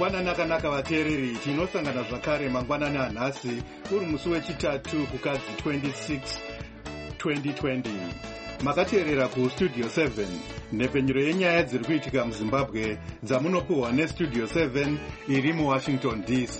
Mangwanani akanaka vateereri, tinosangana zvakare mangwanani anhasi uri musi wechitatu kukadzi 26 2020. Makateerera kustudio 7 nhepenyuro yenyaya dziri kuitika muzimbabwe dzamunopuhwa nestudio 7 iri muwashington DC.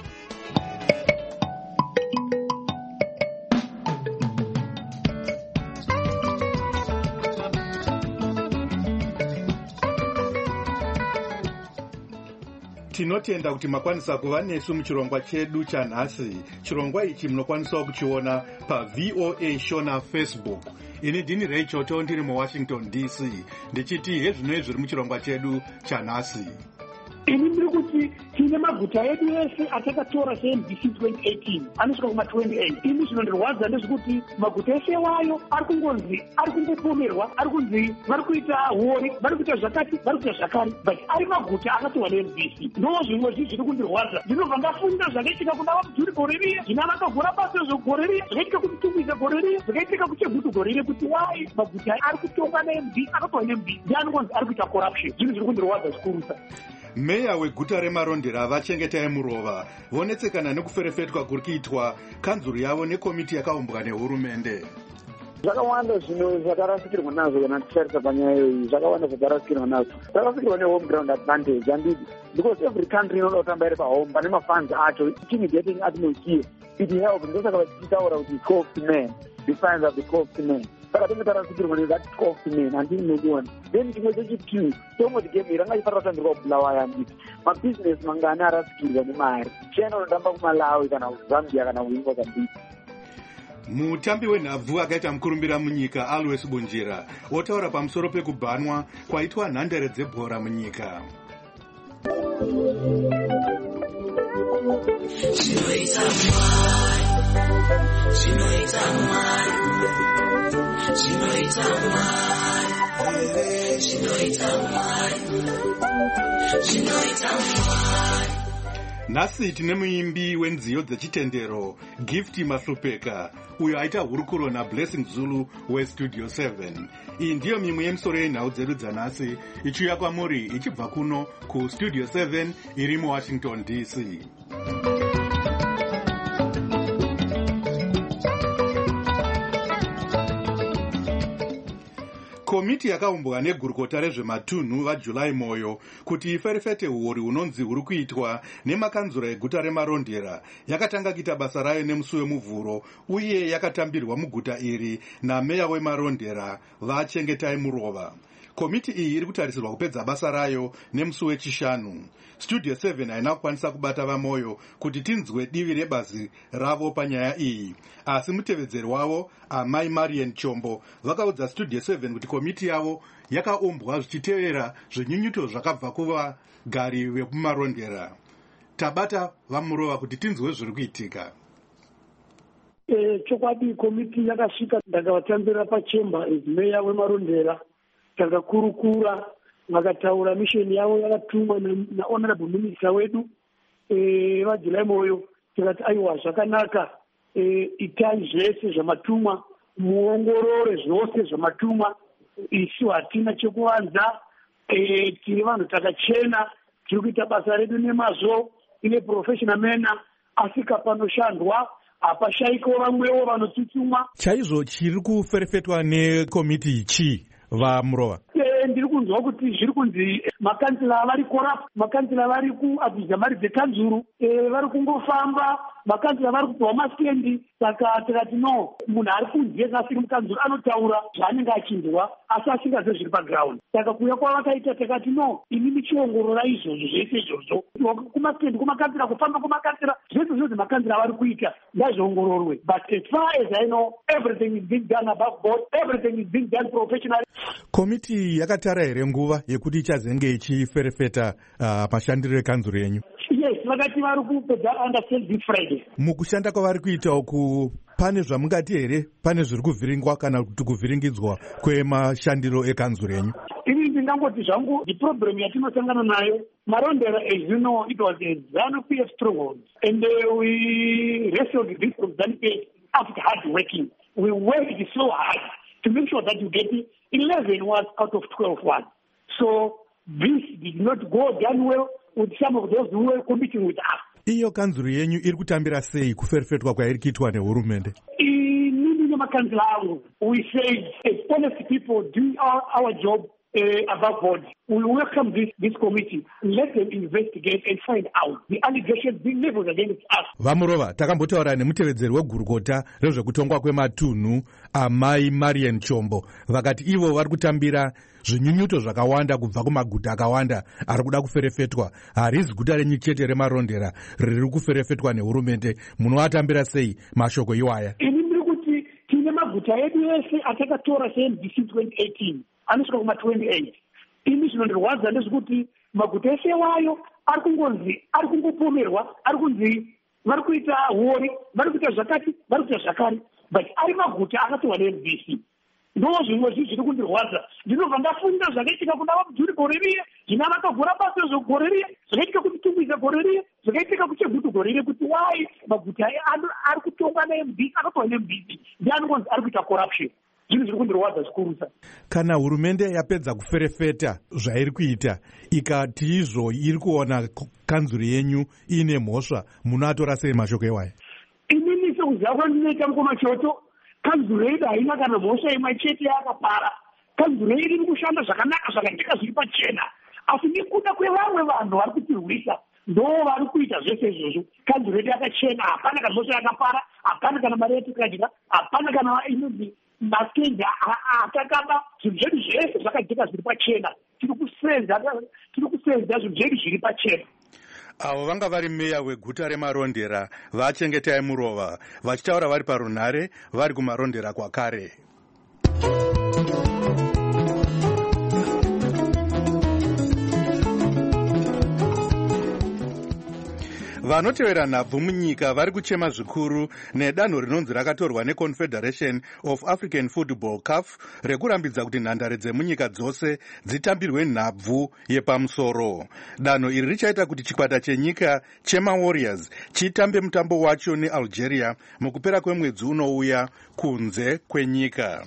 Tinotenda kuti makwanisa kuva nesu muchirongwa chedu chanhasi. Chirongwa ichi munokwanisawo kuchiona paVOA Shona Facebook. Ini ndini Rachel ndiri muWashington DC ndichiti hezvino zviri muchirongwa chedu chanhasi. Ini ndiri kuti tine maguta edu ese atakatora seMBC 2018 anosvika kuma28. Ini zvinondirwadza ndezvekuti maguta ese wayo ari kungopomerwa, ari kunzi vari kuita hori, vari kuita zvakati, vari kuita zvakare, but ari maguta akatorwa neMBC. Ndo zvimwe zviri kundirwadza. Ndinobva ndafunda zvakaitika kuna vamudhuri gore riya, zvina vakavhura basa zvegore riya, zvakaitika kuti tumwiza gore riya, zvakaitika kuchegutu gore riya, kuti wai maguta ari kutonga neMBC, akatorwa neMBC. Ndianonzi ari kuita corruption. Zvinhu zviri kundirwadza zvikurusa. Meya weguta remarondera vachengetai murova vonetsekana nekuferefetwa kuri kuitwa kanzuru yavo nekomiti yakaumbwa nehurumende. Zvakawanda zvinhu zvakarasikirwa nazvo kana tichitarisa panyaya iyi, zvakawanda zvakarasikirwa nazvo. Zvakarasikirwa nehome ground advantage handidi, because every country inoda kutamba iri pahome pane mafunds acho, intimidating atmosphere. It helps, ndosaka vachitaura kuti 12th man, the signs of the 12th man. Saka tinge tarasikirwa nezati 12th man, handini nodiona. Then chimwe chechipiwi, tomoti game iranga ifarira kutandirwa kubulawa yanditi. Mabusiness mangani arasikirwa nemari. China unotamba kuMalawi kana kuZambia kana kuMozambique. Mutambi wenhabvu akaita mukurumbira munyika Always Bunjira otaura pamusoro pekubhanwa kwaitwa nhandare dzebhora munyika. Nhasi tine muimbi wenziyo dzechitendero Gift Mahlupeka uyo aita hurukuro naBlessing Zulu westudio 7. Iyi ndiyo mimwe yemisoro yenhau dzedu dzanhasi ichiuya kwamuri ichibva kuno kustudio 7 iri muWashington DC. Komiti yakaumbwa negurukota rezvematunhu vaJulai Moyo kuti iferefete huori hunonzi huri kuitwa nemakanzura eguta remarondera yakatanga kuita basa rayo nemusi wemuvhuro uye yakatambirwa muguta iri nameya wemarondera vachengetai murova. Komiti iyi iri kutarisirwa kupedza basa rayo nemusi wechishanu. Studio 7 haina kukwanisa kubata vaMoyo kuti tinzwe divi rebazi ravo panyaya iyi, asi mutevedzeri wavo Amai Marian Chombo vakaudza Studio 7 kuti komiti yavo yakaumbwa zvichitevera zvinyunyuto zvakabva kuvagari vekumarondera. Tabata vamurova kuti tinzwe zviri kuitika. Chokwadi komiti yakasvika ndakavatambira pachemba meya wemarondera, takakurukura, vakataura misheni yavo yakatumwa nahonorable minister wedu vaJulai Moyo. Tikati aiwa zvakanaka, itai zvese zvamatumwa, muongorore zvose zvamatumwa, isu hatina chekuvanza, tiri vanhu takachena, tiri kuita basa redu nemazvo, ine professional mena, asika panoshandwa hapashaiko vamwewo vanotutumwa. Chaizvo chiri kuferefetwa nekomiti ichi vamurova? Ndiri kunzwa kuti zviri kunzi makansila vari corrupt, makansila vari kuabvisa mari dzekanzuru, vari kungofamba, makansila vari kupiwa masikendi. Saka tikati no, munhu ari kunze asiri mukanzuru anotaura zvaanenge achinzwa asi asingazivi zviri paground. Saka kuuya kwavakaita tikati no, ini michiongorora izvozvo zvese izvozvo kumasikendi, kumakansila, kufamba kumakansila, zvese zvose makansila vari kuita ngazviongororwe. But as far as I know, everything is being done above board, everything is being done professionally. Komiti yakatara here nguva yekuti ichazenge ichiferefeta mashandiro ekanzuru yenyu? Yes, vakati vari kupedza understand this Friday. Mukushanda kwavari kuita uku pane zvamungati here, pane zviri kuvhiringwa kana kuti kuvhiringidzwa kwemashandiro ekanzuru yenyu? Ini ndingangoti zvangu the problem yatinosangana nayo marondera, as you know, it was a ZANU-PF stronghold, and we wrestled this from ZANU-PF after hard working. We worked so hard to make sure that you get 11 was out of 12 ones. So this did not go down well. with some of those who were competing with us. Iyo kanzuru yenyu iri kutambira sei kuferefetwa kwairi kuitwa nehurumende? Inini nemakanzura angu, we say as honest people doing our job above board, we welcome this committee. Let them investigate and find out the allegations being leveled against us. Vamurova, takambotaura nemutevedzeri wegurukota rezvekutongwa kwematunhu amai Marian Chombo. Vakati ivo vari kutambira zvinyunyuto zvakawanda kubva kumaguta akawanda ari kuda kuferefetwa. Harizi guta renyu chete remarondera riri kuferefetwa nehurumende. Munoatambira sei mashoko iwaya? Ini ndiri kuti tine maguta edu ese atakatora seMDC 2018 anosvika kuma28. Ini zvinondirwadza ndezvekuti maguta ese wayo ari kungonzi, ari kungopomerwa, ari kunzi vari kuita hori, vari kuita zvakati, vari kuita zvakare, but ari maguta akatorwa neMDC. Ndo zvimwe zviri kundirwadza. Ndinobva ndafunda zvakaitika kuna Mudhuri gore riye, zvina vakavhura basa zvegore riye, zvakaitika kuti Tungwiza gore riye, zvakaitika kuChegutu gore riye, kuti wai maguta ari kutongwa neMDC, akatorwa neMDC, ndianonzi ari kuita corruption. Zvinhu zviri kundirwadza zvikurusa. Kana hurumende yapedza kuferefeta zvairi kuita, ikati izvo iri kuona kanzuru yenyu ine mhosva, munoatora sei mashoko iwaya? Inini sekuziva kwandinoita mukomachoto, kanzuru yedu haina kana mhosva imwe chete yakapara. Kanzuru yedu iri kushanda zvakanaka, zvakajeka zviri pachena. Asi nekuda kwevamwe vanhu vari kutirwisa, ndo vari kuita zvese izvozvo. Kanzuru yedu yakachena, hapana kana mhosva yakapara, hapana kana mari yatikadya, hapana kana inonzi matenga atakaba. Zvinhu zvedu zvese zvakajeka zviri pachena. Tiri kusenza zvinhu zvedu zviri pachena. Avo vanga vari meya weguta remarondera vaChengetai Murova, vachitaura vari parunhare vari kumarondera kwakare. Vanotevera nhabvu munyika vari kuchema zvikuru nedanho rinonzi rakatorwa neConfederation of African Football CAF rekurambidza kuti nhandare dzemunyika dzose dzitambirwe nhabvu yepamusoro. Danho iri richaita kuti chikwata chenyika chemaWarriors chitambe mutambo wacho neAlgeria mukupera kwemwedzi unouya kunze kwenyika.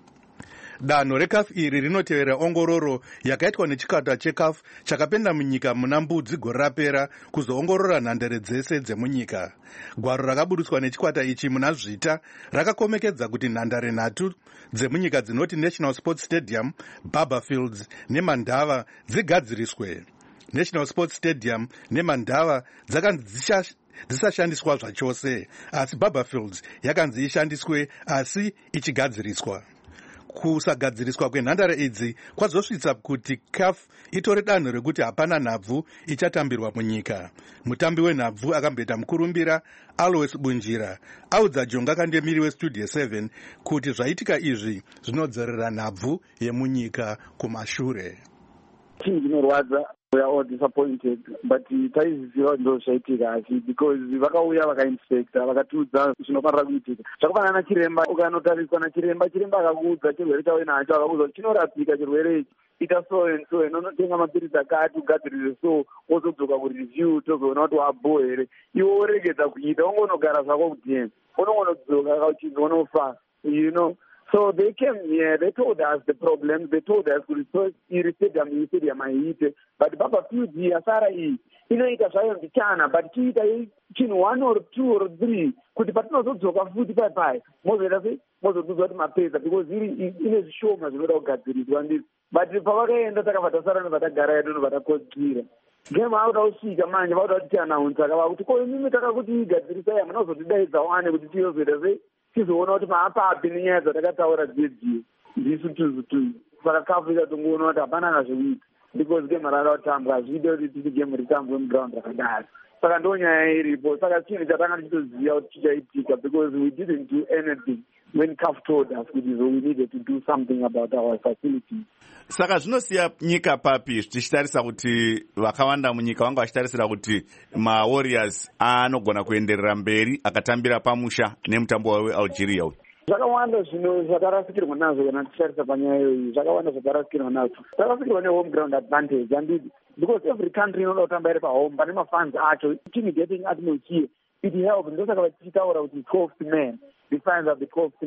Danho reCAF iri rinotevera ongororo yakaitwa nechikwata cheCAF chakapenda munyika muna Mbudzi gore rapera kuzoongorora nhandare dzese dzemunyika. Gwaro rakaburutswa nechikwata ichi muna Zvita rakakomekedza kuti nhandare nhatu dzemunyika dzinoti National Sports Stadium, Barberfields neMandava dzigadziriswe. National Sports Stadium neMandava dzakanzi dzisashandiswa zvachose, asi Barberfields yakanzi ishandiswe asi ichigadziriswa. Kusagadziriswa kwenhandare idzi kwazosvitsa kuti CAF itore danho rekuti hapana nhabvu ichatambirwa munyika. Mutambi wenhabvu akamboita mukurumbira Alois Bunjira audza Jonga Kandemiri weStudio 7 kuti zvaitika izvi zvinodzorera nhabvu yemunyika kumashure. Chinorwadza. We are all disappointed, but taiziva ndo zvaitika asi because vakauya vakainspecta vakatiudza zvinofanira kuitika. Zvakafanana nachiremba, ukanotariswa nachiremba, chiremba akakuudza chirwere chauya nacho, akakuudza kuti chinorapika chirwere ichi, ita so and so, inonotenga mapirisi akati ugadzirire so, wozodzoka kureview tozoona kuti wabho here. Iwe woregedza kuita, ungonogara zvako kudheni, unongonodzoka kauchinzi unofa, you know. So they came here, they told us the problems, they told us to research stadium aite, but Baba Fields asara hii, inoita zvayo mbichana, but chiita chinhu 1 or 2 or 3, kuti patinozodzoka futi pai, mozoita sei, mozodzwa kuti mapedza, because ine zvishoma zvinoda kugadziriswa ndizvo. But pavakaenda takabva tasara nevatagara yedu nevatakodzira. Game auda usvika manje, vauda kuti tianaunza akava kuti ko imimi takakuti igadzirisai, hamuna kuzotidaidza wane kuti tiyozoita sei, tizoona kuti maapapi nenyaya dzatakataura dzedziyo ndisu tuzu. Saka CAF ikatongoona kuti hapana nazvoita, because game rakatambwa hazvide kuti titi game ritambwe muground rakadaro. Saka ndo nyaya iripo. Saka chinhu chatanga tichitoziva kuti chichaitika, because we didn't do anything when CAF told us kuti we needed to do something about our facilities. Saka zvinosiya nyika papi tichitarisa kuti vakawanda munyika vanga vachitarisira kuti maWarriors anogona kuenderera mberi akatambira pamusha nemutambo weAlgeria uyu? Zvakawanda zvinhu zvakarasikirwa nazvo kana tichitarisa panyaya iyoyi, zvakawanda zvakarasikirwa nazvo. Takasikirwa nehome ground advantage handidi, because every country inoda kutamba iri pahome pane mafans acho, intimidating atmosphere, it helps. Ndosaka vachitaura kuti 12th man, the fans are the 12th man.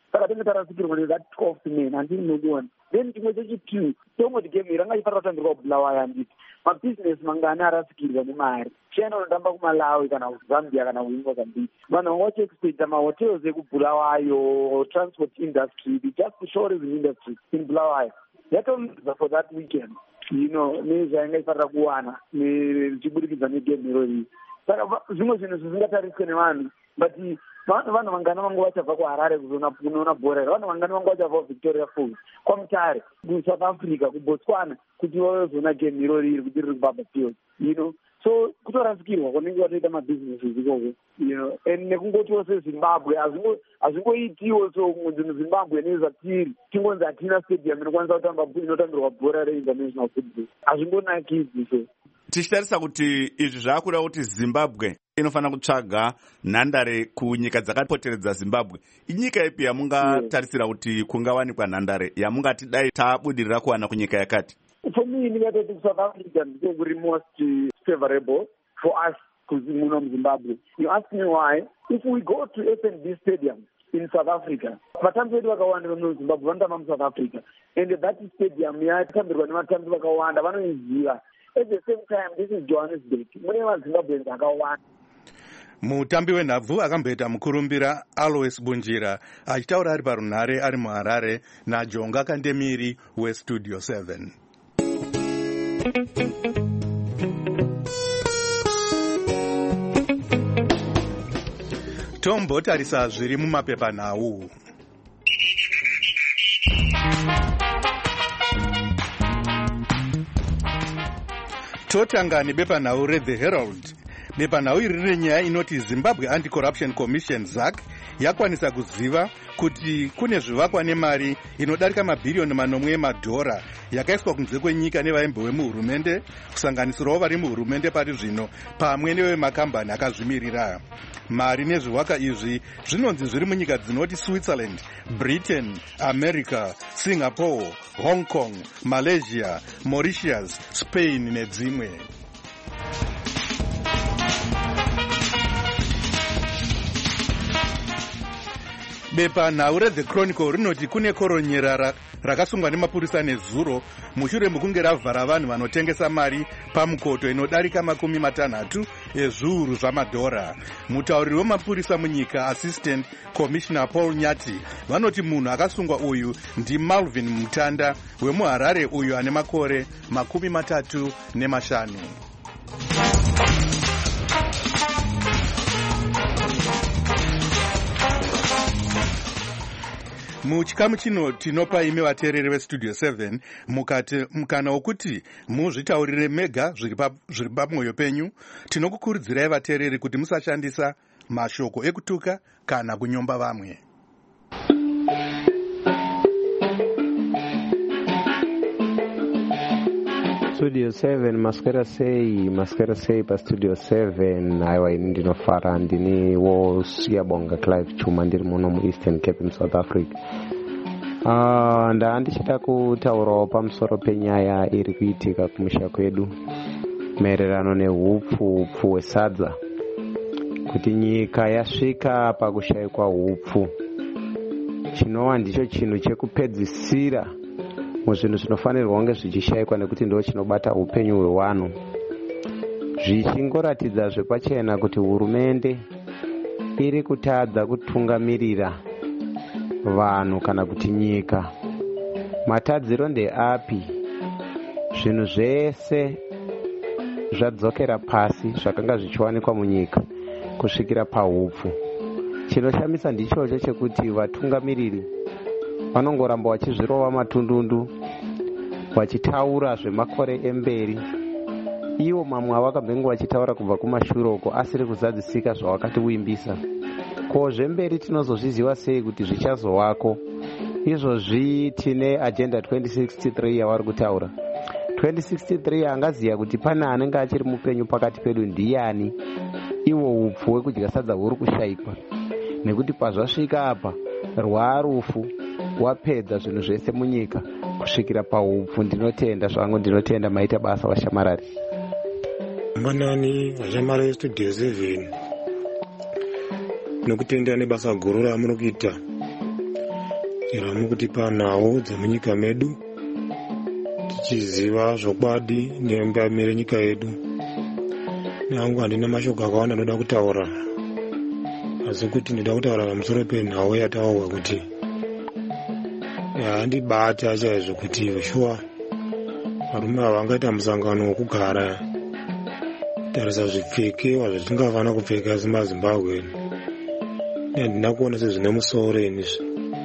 saka tinge tarasikirwa nethat 12th man handini nodiona. Then chimwe chechi2 tongoti game ranga ifanira kutambirwa kubulawayo handiti mabhizinesi mangani arasikirwa nemari. China unotamba kuMalawi kana kuZambia kana kuMozambique. Vanhu vanga vachiexpecta mahotels ekubulawayo, transport industry, the just tourism industry in Bulawayo yakaunza for that weekend, nezvainga ifanira kuwana zvichibudikidza negame irori. Saka zvimwe zvinhu zvizingatariswe nevanhu, but vanhu vangana vanga vachabva kuHarare kunoona bhora, vanhu vangana vanga vachabva kuVictoria Falls, kwaMutare, kuSouth Africa, kuBotswana kuti vazoona game irori iri kuti riri kuBaba Field, so kutorasikirwa kunenge kwatoita mabhizinesi ikoko, and nekungotiwo seZimbabwe hazvingoitiwo so muZimbabwe nezvatiri tingonzi hatina stadium inokwanisa inotambirwa bhora reinternational football, hazvingonakidzi so. Tichitarisa kuti izvi zvaakuda kuti Zimbabwe inofanira kutsvaga nhandare kunyika dzakapoteredza Zimbabwe. Inyika ipi yamungatarisira kuti kungawanikwa nhandare yamungati dai tabudirira kuwana kunyika yakati? For me, ndingatoti South Africa ndiko kuri most favorable for us muno muZimbabwe. You ask me why? If we go to FNB Stadium in South Africa, vatambi vedu vakawanda muZimbabwe vanotamba muSouth Africa, and that stadium yatambirwa nematambi vakawanda vanoiziva. At the same time, this is Johannesburg. Mune vaZimbabweans vakawanda. Mutambi wenhabvu akamboita mukurumbira Alois Bunjira achitaura ari parunhare ari muHarare naJonga Kandemiri weStudio 7. Tombotarisa zviri mumapepanhau. Totanga nebepanhau reThe Herald. Bepanhau iri rine nyaya inoti Zimbabwe Anti-Corruption Commission ZAC yakwanisa kuziva kuti kune zvivakwa nemari inodarika mabhiriyoni manomwe emadhora yakaiswa kunze kwenyika nevaimbi vemuhurumende, kusanganisirawo vari muhurumende pari zvino pamwe nevemakambani akazvimirira. Mari nezvivakwa izvi zvinonzi zviri munyika dzinoti Switzerland, Britain, America, Singapore, Hong Kong, Malaysia, Mauritius, Spain nedzimwe. Bepanhau reThe Chronicle rinoti kune koronyera rakasungwa nemapurisa nezuro mushure mekunge ravhara vanhu vanotengesa mari pamukoto inodarika 60 ezviuru zvamadhora. Mutauriri wemapurisa munyika, Assistant Commissioner Paul Nyati, vanoti munhu akasungwa uyu ndiMalvin Mutanda wemuHarare uyu ane makore 35. Muchikamu chino tinopa imi vateereri veStudio 7 mukana wokuti muzvitaurire mega zviri pamwoyo penyu. Tinokukurudzirai vateereri kuti musashandisa mashoko ekutuka kana kunyomba vamwe. Studio 7 maswera sei paStudio 7. Aiwa ini ndinofara ndiniwo Siyabonga Clive Chuma ndiri muno muEastern Cape muSouth Africa. Ndichida kutaurawo pamusoro penyaya iri kuitika kumusha kwedu maererano neupfu hwesadza, kuti nyika yasvika pakushayikwa upfu, chinova ndicho chinhu chekupedzisira muzvinhu zvinofanirwa kunge zvichishayikwa nekuti ndo chinobata upenyu hwevanhu, zvichingoratidza zvepachena kuti hurumende iri kutadza kutungamirira vanhu kana kuti nyika. Matadziro ndeapi? Zvinhu zvese zvadzokera pasi zvakanga zvichiwanikwa munyika kusvikira paupfu. Chinoshamisa ndichocho chekuti vatungamiriri vanongoramba vachizvirova matundundu, vachitaura zvemakore emberi. Ivo mamwe avakabvenga vachitaura kubva kumashure uko asiri kuzadzisika zvavakatiwimbisa. Ko zvemberi tinozozviziva sei kuti zvichazovako? Izvozvi tine agenda 2063 yavari kutaura. 2063 angaziya kuti pane anenge achiri mupenyu pakati pedu ndiani? Iwo upfu hwekudya sadza huri kushayikwa, nekuti pazvasvika apa rwarufu wapedza zvinhu zvese munyika kusvikira paupfu. Ndinotenda zvangu, ndinotenda maita basa vashamarari. Manani vashamarari Studio 7 nokutenda nebasa guru ramunokuita. iramu kutipa nhau dzemunyika medu tichiziva zvokwadi nembamire nyika yedu. Nangu handina mashoko akawanda ndoda kutaura, asi kuti ndoda kutaura pamusoro penhau yataurwa kuti handibata chaizvo kuti shuwa varume ava vangaita musangano wokugara tarisa zvipfekewa zvatingafanira kupfeka semazimbabwe. Handina kuona sezvine musoro inizvi,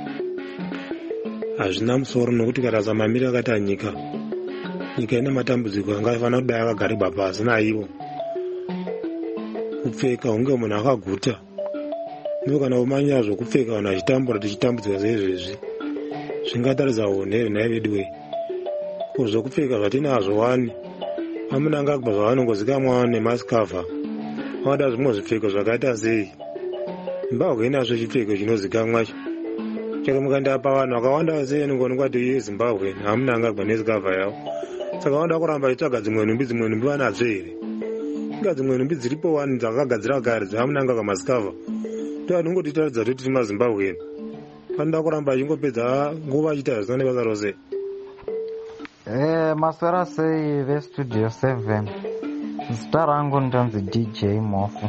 hazvina musoro, nokuti karasa mamiri akaita nyika ine matambudziko angafanira kudai akagarirwa pasi naivo. Kupfeka hunge munhu akaguta, ndo kana umanya zvokupfeka vanhu vachitambura tichitambudzika seizvezvi zvingataridza unhevi nai vedu wei. Ko zvokupfeka zvatinazvo wani amuna angagba zvavanongozikamwa nemasikavha vada zvimwe zvipfeko zvakaita sei. Zimbabwe inazvo chipfeko chinozikamwa chake mukandapa vanhu vakawanda sei nongonongwa kuti iye Zimbabwe hamuna angagba nesikavha yavo. Saka vanoda kuramba vachitsvaga dzimwe nhumbi vanadzo here. Inga dzimwe nhumbi dziripo wani dzakagadzira kare dzahamuna angagba masikavha ndoanongotitaridza kuti tiri maZimbabwe. Vanoda kuramba achingopedza nguva achiita zvisina nebasa rose. Maswera sei vestudio 7, zita rangu ndinonzi DJ Mofu.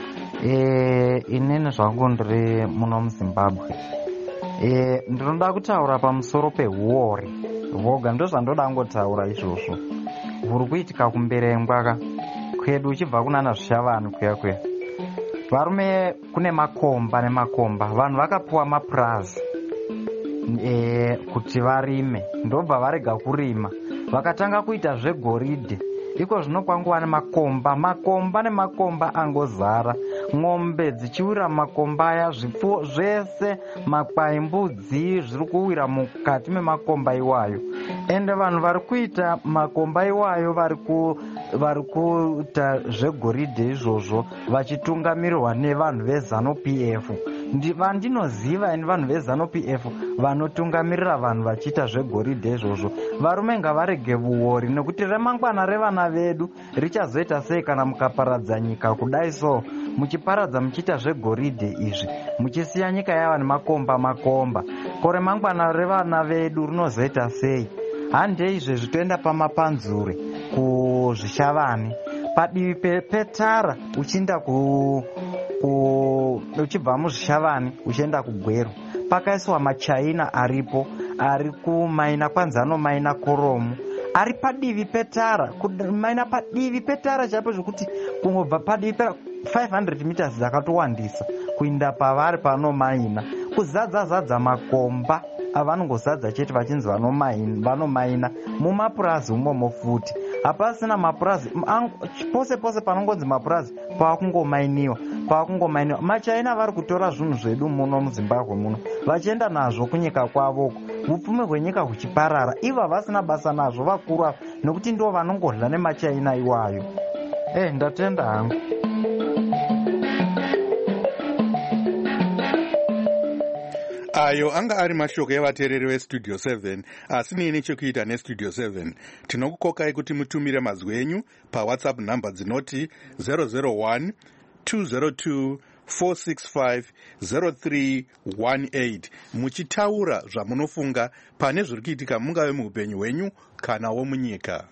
Inini zvangu ndiri muno muZimbabwe. Ndinoda kutaura pamusoro pehuori voga, ndo zvandoda ngotaura izvozvo. Huri kuitika kumberengwa kwedu uchibva kunana zvishavani kuya. Varume kune makomba nemakomba, vanhu vakapuwa mapurazi kuti varime, ndobva varega kurima vakatanga kuita zvegoridhe. Iko zvino kwanguva nemakomba nemakomba angozara, ng'ombe dzichiwira makomba aya, zvipfuwo zvese, makwai, mbudzi zviri kuwira mukati memakomba iwayo. Ende vanhu vari kuita makomba iwayo vari kuita zvegoridhe izvozvo vachitungamirirwa nevanhu veZanu PF. Vandinoziva ini vanhu veZanu PF vanotungamirira vanhu vachiita zvegoridhe izvozvo. Varume ngavarege vuori, nekuti remangwana revana vedu richazoita sei kana mukaparadza nyika kudai so, muchiparadza muchiita zvegoridhe izvi, muchisiya nyika yava nemakomba. Ko remangwana revana vedu rinozoita sei? Handei izvezvi toenda pamapanzure kuzvishavani padivi petara uchienda uchibva muzvishavani uchienda kuGweru pakaiswa machaina aripo ari kumaina kwanzano maina koromu ari padivi petara maina padivi petara chaipo zvokuti kungobva padivi pera 500 meters dzakatowandisa kuinda pavari panomaina kuzadza makomba avanongozadza chete vachinzi vanomaina mumapurazi umomo futi. Hapasina mapurazi pose panongonzi mapurazi paakungomainiwa. Machaina vari kutora zvinhu zvedu muno muZimbabwe muno vachienda nazvo kunyika kwavoko, upfumi hwenyika huchiparara. Ivo havasina basa nazvo vakuru, nokuti ndo vanongodla nemachaina iwayo. Ndatenda hangu. Ayo anga ari mashoko evateereri vestudio 7, asi nini chekuita nestudio 7. Tinokukokai kuti mutumire mazwi enyu pawhatsapp nhamba dzinoti 001 202 465 0318 muchitaura zvamunofunga pane zviri kuitika mungave muupenyu hwenyu kanawo munyika.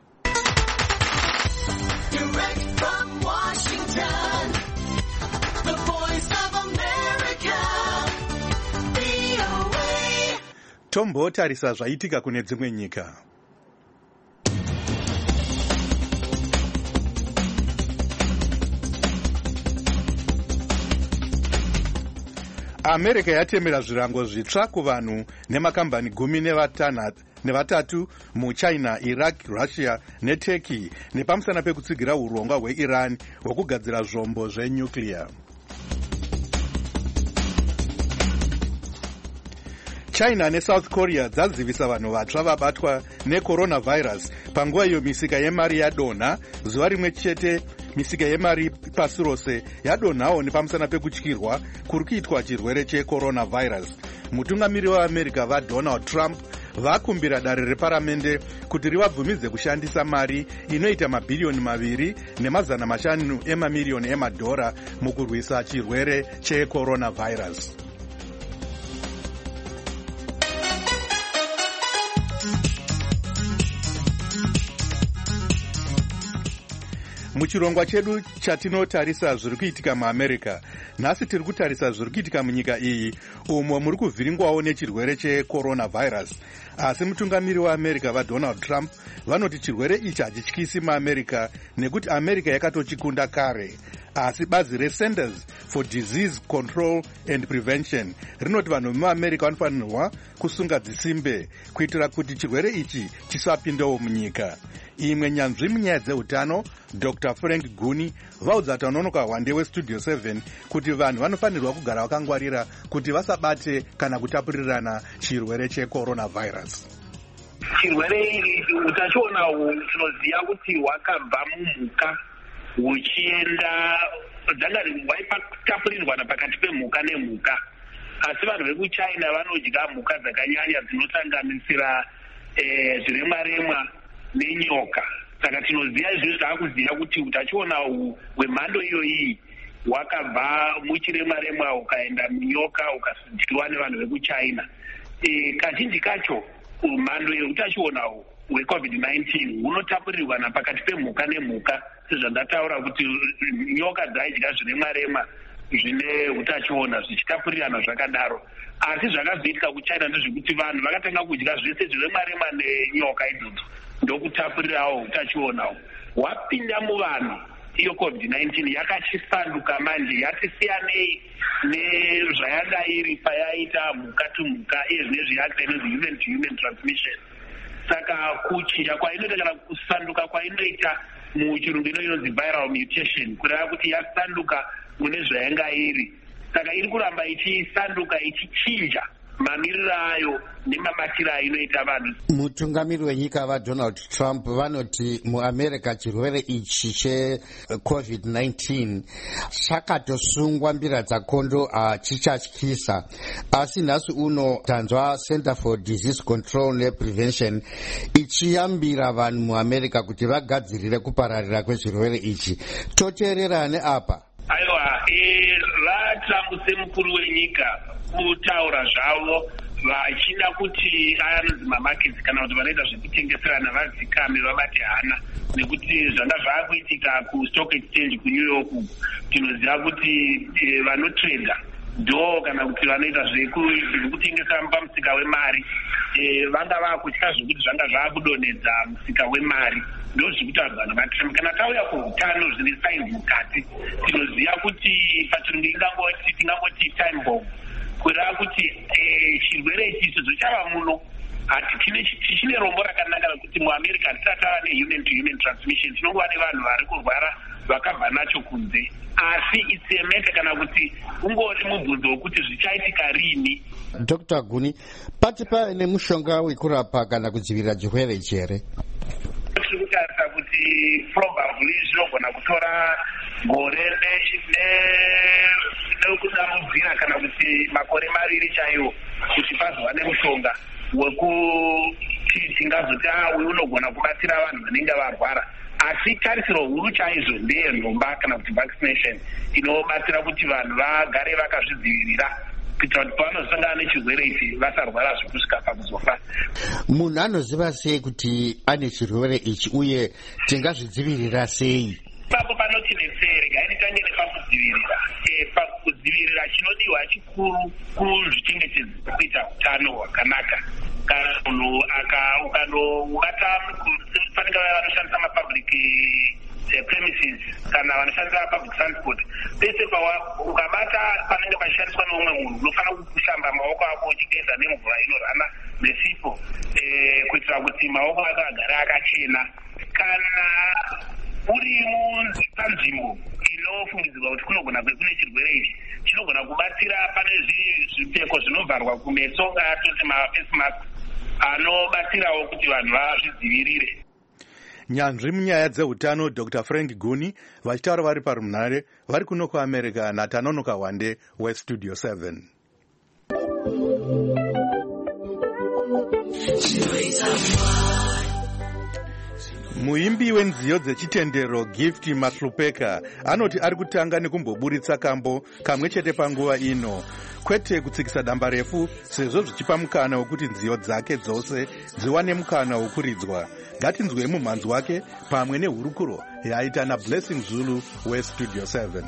Tombotarisa zvaitika kune dzimwe nyika. America yatemera zvirango zvitsva kuvanhu nemakambani 13 muChina, Iraq, Russia neTurkey nepamusana pekutsigira urongwa hweIran hwekugadzira zvombo zvenyuclear. China neSouth Korea dzazivisa vanhu vatsva vabatwa necoronavirus. Panguva iyo misika yemari yadonha, zuva rimwe chete misika yemari pasi rose yadonhawo nepamusana pekutyirwa kuri kuitwa chirwere checoronavirus. Mutungamiri weAmerica vaDonald Trump vakumbira dare reparamende kuti rivabvumidze kushandisa mari inoita mabhirioni 2.5 emamiliyoni emadhora mukurwisa chirwere checoronavirus. Muchirongwa chedu chatinotarisa zviri kuitika muAmerica, nhasi tiri kutarisa zviri kuitika munyika iyi umo muri kuvhiringwawo nechirwere checoronavirus. Asi mutungamiri waAmerica vaDonald Trump vanoti chirwere ichi hachityisi muAmerica nekuti America yakatochikunda kare. Asi bazi reCenters for Disease Control and Prevention rinoti vanhu vemuAmerica vanofanirwa kusunga dzisimbe kuitira kuti chirwere ichi chisapindewo munyika. Imwe nyanzvi munyaya dzeutano Dr. Frank Guni vaudza Tanonoka Wande weStudio 7 kuti vanhu vanofanirwa kugara vakangwarira kuti vasabate kana kutapurirana chirwere checoronavirus. Chirwere ichi utachiona tinoziva kuti hwakabva mumhuka huchienda dzanga hwaitapurirwana pakati pemhuka nemhuka. Asi vanhu vekuChina vanodya mhuka dzakanyanya dzinosanganisira zviremwaremwa nenyoka. Saka tinoziva izvozvo taakuziva kuti utachiona hwemhando iyoyi hwakabva muchiremwaremwa ukaenda munyoka ukadyiwa nevanhu vekuChina. Kazhinji kacho mhando yeutachiona hweCovid-19 hunotapurirwana pakati pemhuka nemhuka, sezvandataura kuti nyoka dzaidya zviremwaremwa zvine utachiona zvichitapurirana zvakadaro. Asi zvakazoitika kuChina ndezvekuti vanhu vakatanga kudya zvese zviremwaremwa nenyoka idzodzo ndokutapurirawo utachiona hwapinda muvanhu. Iyo COVID-19 yakachisanduka manje yatisiyanei nezvayanga iri payaita mhuka to mhuka nezviyakta inonzi human to human transmission. Saka kuchinja kwainoita kana kusanduka kwainoita muchirungu inonzi viral mutation kureva kuti yasanduka mune zvayanga iri. Saka iri kuramba ichisanduka ichichinja mamiriro ayo nemabatiro ainoita vanhu. Mutungamiri wenyika vaDonald Trump vanoti muAmerica chirwere ichi cheCovid-19 chakatosungwa mbira dzakondo hachichatyisa. Asi nhasi uno tanzwa Center for Disease Control nePrevention ichiyambira vanhu muAmerica kuti vagadzirire kupararira kwechirwere ichi. Toteerera neapa. Aiwa, vaTrump semukuru wenyika kutaura zvavo vachida kuti anonzi mamaketsi kana kuti vanoita zvekutengeserana vadzikame vabate hana, nekuti zvanga zvaakuitika kustock exchange kuNew York tinoziva kuti vanotreda ndo kana kuti vanoita zvekutengesa pamusika wemari vanga vaakutya zvekuti zvanga zvaakudonhedza musika wemari. Ndo zvekuti vanhu vaTrump kana tauya kuutano zvine sainzi mukati tinoziva kuti pachirungu tingangoti time bomb kureva kuti chirwere ichi izvo chava muno chine rombo rakanaka rekuti muAmerica hatisatava nehuman to human transmission. Tinongova nevanhu vari kurwara vakabva nacho kunze, asi itsemete kana kuti ungori mubvunzo wekuti zvichaitika rini. Dr. Guni, pati paine mushonga wekurapa kana kudzivirira chirwere ichi here? Tiri kutarisa kuti probably zvinogona kutora gore nekudamudzira kana kuti makore maviri chaiwo kuti pazova nemushonga wekuti tingazoti uyu unogona kubatsira vanhu vanenge varwara. Asi tarisiro huru chaizvo ndeyenhomba kana kuti vaccination inobatsira kuti vanhu vagare vakazvidzivirira kuitira kuti pavanozosangana nechirwere ichi vasarwara zvekusvika pakuzofa. Munhu anoziva sei kuti ane chirwere ichi uye tingazvidzivirira sei? Papo panotinetsere gainitange nepakudzivirira. Pakudzivirira chinodiwa chikuru kuzvichengetedza kuita utano hwakanaka. Kana munhu ukata fanike vanoshandisa mapublic premises kana vanoshandisa public transport, pese ukabata panenge pachishandiswa neumwe munhu unofanira kushamba maoko ako uchigeza nemvura inorana nesipo kuitira kuti maoko ako agare akachena. Kana uri panzvimbo inofungidzirwa kuti kunogona kune chirwere ichi, chinogona kubatsira pane zvipfeko zvinovharwa kumeso atoti mafacemask anobatsirawo kuti vanhu vazvidzivirire. Nyanzvi munyaya dzeutano Dr. Frank Guni vachitaura vari parunhare vari kuno kuAmerica naTanonoka Wande weStudio 7. Muimbi wenziyo dzechitendero Gift Mahlupeka anoti ari kutanga nekumboburitsa kambo kamwe chete panguva ino, kwete kutsikisa damba refu, sezvo zvichipa mukana wekuti nziyo dzake dzose dziwane mukana wokuridzwa. Ngatinzwe mumhanzi wake pamwe nehurukuro yaita naBlessing Zulu weStudio 7.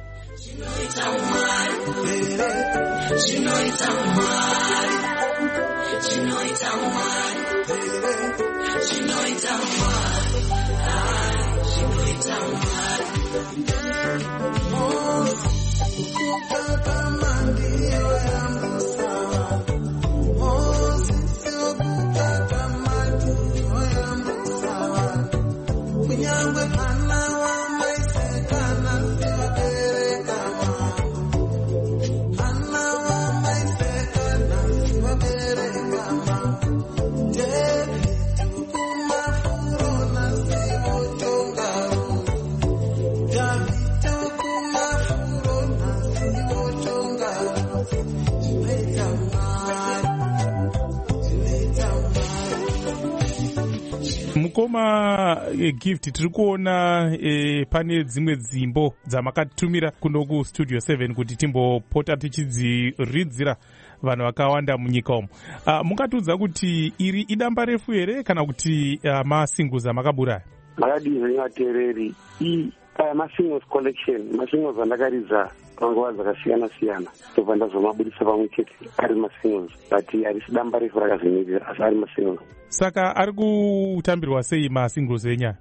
Mukoma Gift, tiri kuona pane dzimwe dzimbo dzamakatumira kuno kuStudio 7 kuti timbopota tichidziridzira vanhu vakawanda munyika umo. Mungatiudza kuti iri idamba refu here kana kuti masingles amakaburaya? Makadizvengatereri masingles collection, masingles andakaridza panguva dzakasiyana-siyana tobva ndazomabudisa pamwe chete ari masingles, but harisi damba refu rakazvimirira, asi ari masingles. Saka ari kutambirwa sei masingles enyaya?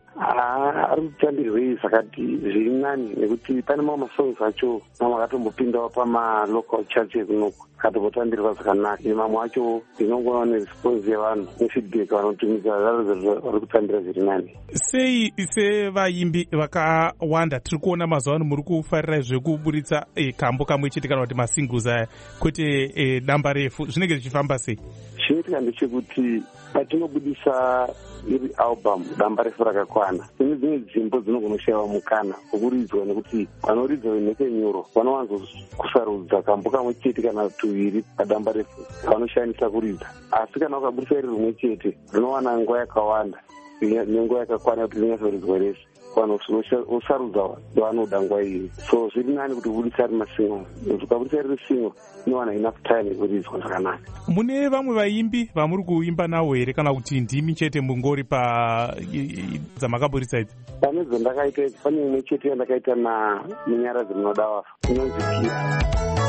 Ari kutambirwei zvakati zviri nani, nekuti pane mamwe masongs acho mamwe akatombopindawo pamalocal church kunoko akatombotambirwa zvakanaka, mamwe acho inongova neresponse yevanhu nefeedback vanotumidza vari kutambira zviri nani. Sei sevaimbi vakawanda tiri kuona mazuva ano muri kufarira zvekuburitsa kambo kamwe chete kana kuti masingles aya kwete damba refu, zvinenge zvichifamba sei? Chinoitika ndechekuti patinobudisa iri album damba refu rakakwana, ine dzimwe dzimbo dzinogona kushayiwa mukana wokuridzwa, nekuti vanoridzwa venhekenyuro vanowanzo kusarudza kambo kamwe chete kana tuviri padamba refu vanoshandisa kuridza, asi kana ukabudisa iri rimwe chete rinowana nguva yakawanda nenguva yakakwana kuti rinyatsoridzwa rese, vanhu osarudza ndovanoda nguva iyi. So zviri nani kuti ubudisa ari masingle, ukabudisa riri single inowana enough time yekuridzwa zvakanaka. Mune vamwe vaimbi vamuri kuimba navo here kana kuti ndimi chete mungori dzamakaburitsa idzi? Pane dzandakaita idzi, pane imwe chete yandakaita namunyaradzi munoda wafa inonzi Tia.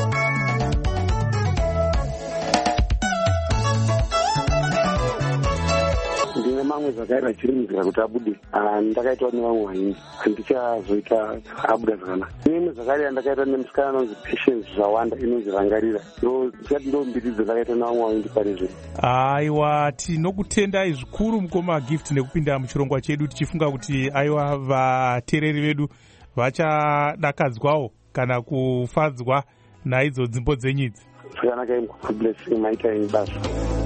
Ndine mamwe zvakaira chiri munzira kuti abude, ndakaitawo nevamwe vaimbi handichazoita abuda zvakanaka. Imwe zvakare yandakaita nemusikana anonzi Patience Zvawanda inonzi Rangarira, ndikati ndo mbiri dzandakaita nevamwe vaimbi pane zvino. Aiwa, tinokutendai zvikuru Mukoma Gift nekupinda muchirongwa chedu, tichifunga kuti aiwa vateereri vedu vachadakadzwawo kana kufadzwa naidzo dzimbo dzenyu idzi. Zvakanaka imwe Blessing maita inyi basa.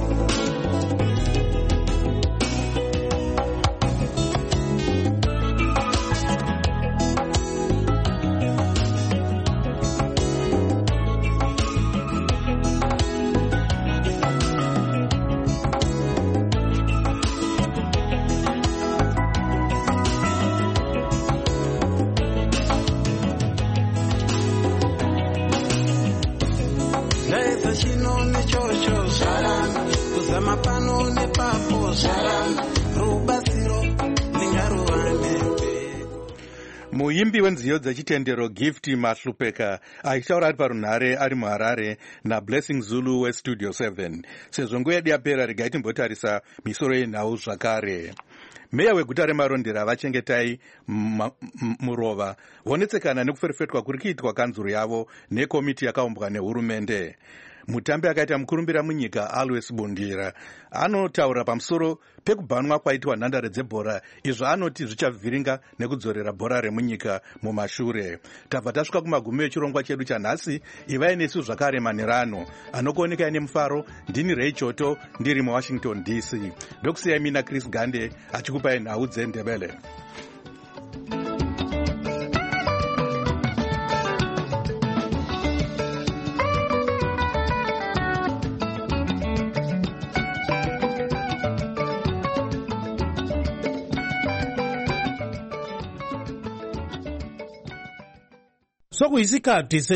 Muimbi wenziyo dzechitendero Gift Mahlupeka aitaura ari parunhare ari muHarare naBlessing Zulu weStudio 7. Sezvo nguva yedu yapera, regai timbotarisa misoro yenhau zvakare. Meya weguta reMarondera vachengetai murova vonetsekana nekuferefetwa kuri kuitwa kanzuro yavo nekomiti yakaumbwa nehurumende. Mutambi akaita mukurumbira munyika Alois Bundira anotaura pamusoro pekubhanwa kwaitwa nhandare dzebhora, izvo anoti zvichavhiringa nekudzorera bhora remunyika mumashure. Tabva tasvika kumagumi echirongwa chedu chanhasi. Ivai nesu zvakare manerano anokuoneka nemufaro. Ndini Ray Choto ndiri muWashington DC. Ndokusiyai mina Chris Gande achikupai nhau dzeNdebele. sokuyisikhathi